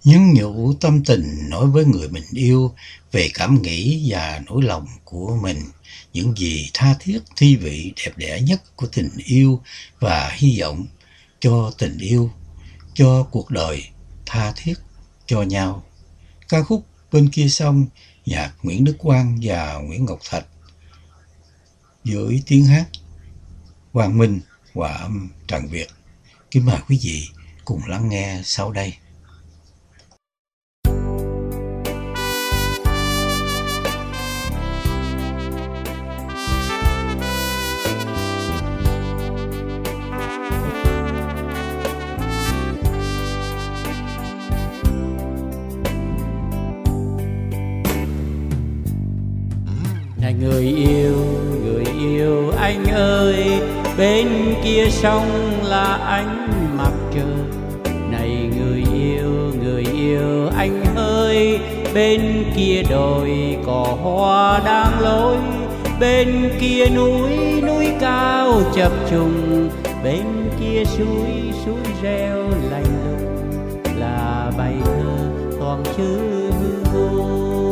Nhắn nhủ tâm tình nói với người mình yêu về cảm nghĩ và nỗi lòng của mình, những gì tha thiết thi vị đẹp đẽ nhất của tình yêu và hy vọng cho tình yêu, cho cuộc đời tha thiết cho nhau. Ca khúc Bên kia sông, nhạc Nguyễn Đức Quang và Nguyễn Ngọc Thạch, với tiếng hát Quang Minh, hòa âm Trần Việt. Kính mời quý vị cùng lắng nghe sau đây. Này người yêu anh ơi, bên kia sông là ánh mặt trời. Này người yêu anh ơi, bên kia đồi cỏ hoa đang lối. Bên kia núi cao chập trùng, bên kia suối reo lạnh lùng, là bài thơ toàn chữ hư vô.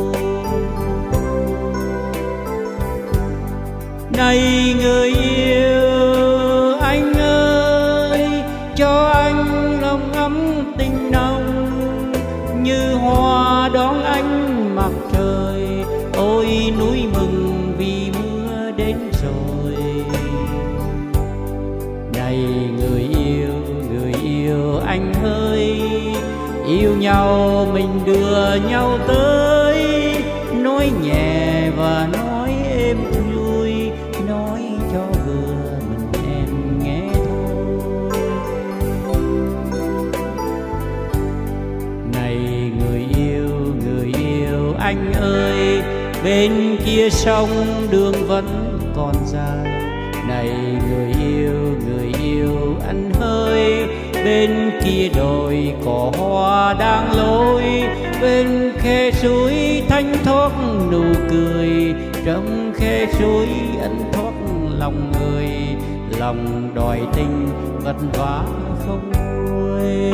Này người yêu anh ơi, cho anh lòng ấm tình nồng, như hoa đón ánh mặt trời. Ôi núi mừng vì mưa đến rồi. Này người yêu anh ơi, yêu nhau mình đưa nhau tới, nói nhẹ và nói êm vui, nói cho vừa mình em nghe thôi. Này người yêu anh ơi, bên kia sông đường vẫn còn dài. Này người yêu anh ơi, bên kia đồi cỏ hoa đang lối. Bên khe suối thanh thoát nụ cười, trong khe suối anh thoát lòng người. Lòng đòi tình vật vã không nguôi.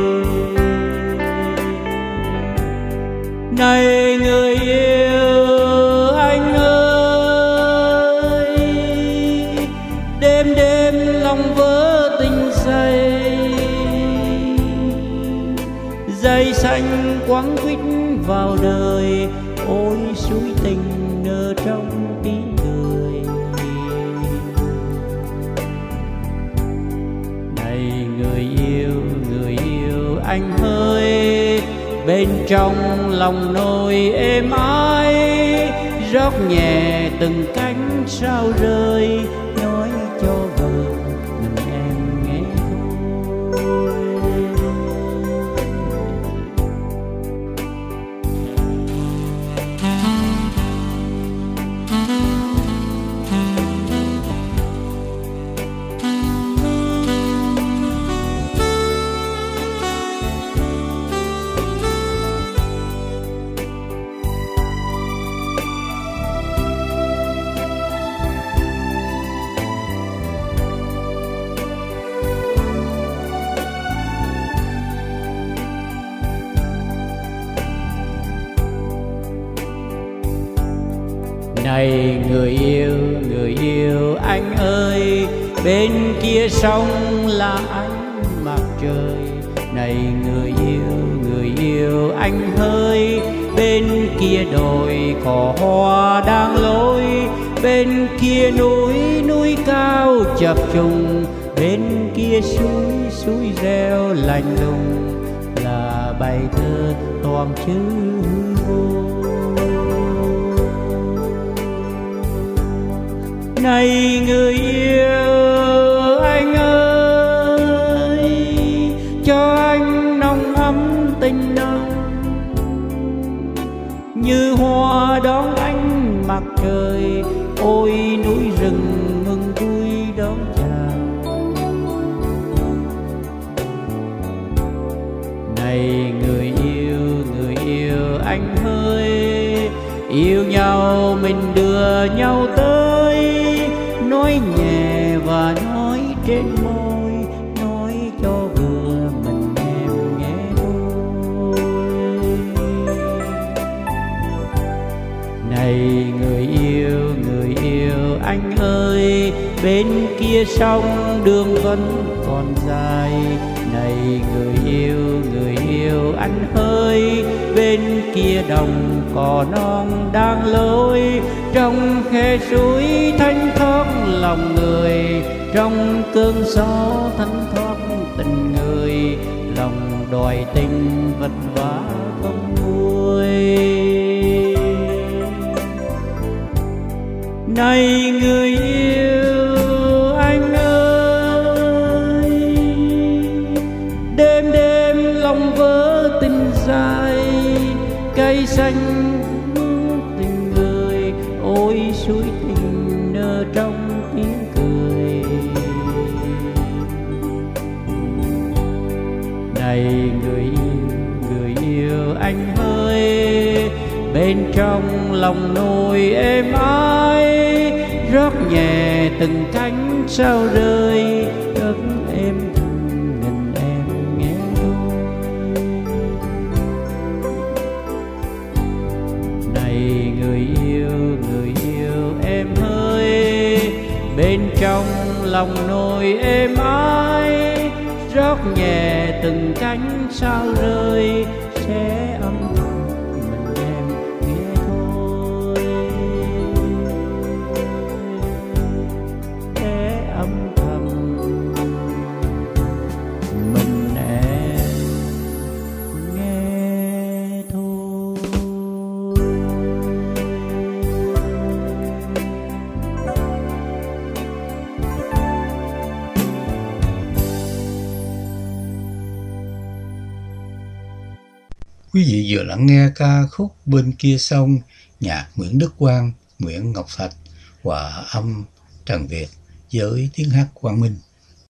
Này người yêu anh ơi, đêm lòng vỡ tình dây xanh quăng quýt vào đời. Ôi suối tình nở trong tiếng cười. Này người yêu anh ơi, bên trong lòng nỗi êm ái, rót nhẹ từng cánh sao rơi, nói cho vừa mình em nghe thôi. Này người yêu anh ơi, bên kia sông là ánh mặt trời. Này người yêu anh ơi, bên kia đồi cỏ hoa đang lối. Bên kia núi cao chập trùng, bên kia suối reo lạnh lùng, là bài thơ toàn chữ vô. Này người yêu anh ơi, cho anh nồng ấm tình nồng, như hoa đón ánh mặt trời. Ôi núi rừng mừng vui đón chào. Này người yêu anh ơi, yêu nhau mình đưa nhau tới, nói nhẹ và nói trên môi, nói cho vừa mình em nghe thôi. bên kia sông đường vẫn còn dài. Này người yêu anh ơi, bên kia đồng cỏ non đang lối, trong khe suối thanh thoát lòng người, trong cơn gió thanh thoát tình người, lòng đòi tình vật vã không nguôi. Này người yêu anh ơi, đêm đêm lòng vỡ tình dài, cây xanh tình người, ôi suối tình nở trong tiếng cười. Này người yêu anh ơi, bên trong lòng nỗi êm ái, rót nhẹ từng cánh sao rơi, đất êm nghìn em nghe thôi. Này người yêu em ơi, bên trong lòng nỗi êm ái, rót nhẹ từng cánh sao rơi, sẽ âm thầm mình em nghe thôi, sẽ âm thầm mình em nghe thôi. Quý vị vừa lắng nghe ca khúc Bên kia sông, nhạc Nguyễn Đức Quang, Nguyễn Ngọc Thạch, hòa âm Trần Việt với tiếng hát Quang Minh.